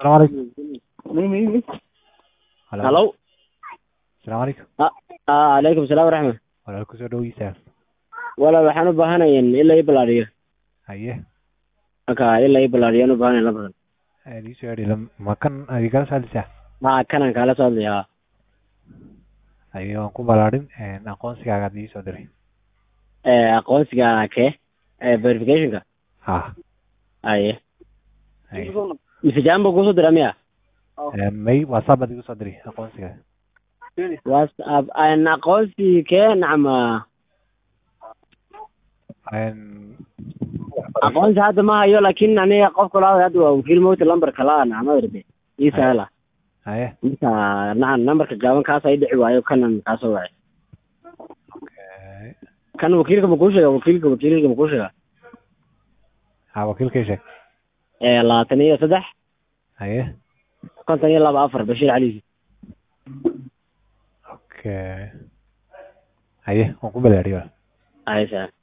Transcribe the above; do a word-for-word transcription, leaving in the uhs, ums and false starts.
السلام عليكم. مين مين مين هلا. هلو. السلام عليكم. آه. آه عليكم السلام ورحمة. walaalku soo dhawiisa. ولا waxaan u baahanayn ilaa ii balaariyo. haye aka ilaa ii balaariyo u baahanay la badan. adii soo dhila makan adiga saalisa. ma kanan kala soo hadlayaa. haye waan ku balaarin een aqoonsigaaga adii soo diray. ee aqoonsiga kee ee verificationka. ha haye haye mise jambo ku soo diray miya. een may whatsapp adiga soo diray aqoonsigaaga. whatsapp aan aqoonsi kee nacma een aqoonsi hadda ma hayo laakiin aniga qofka la hadda waa wakiil moota lambar kala nacma irde isala haye inta nacam nambarka gaaban kaas ay dhici waayo kanan kaas oo waay okay kan wakiilka ma ku sheega wakiilka wakiilka ma ku sheega ha wakiilka sheeg. ee labaatan iyo saddex haye konton iyo laba afar Bashiir Cali. okay haye waan ku balaariyo. haye.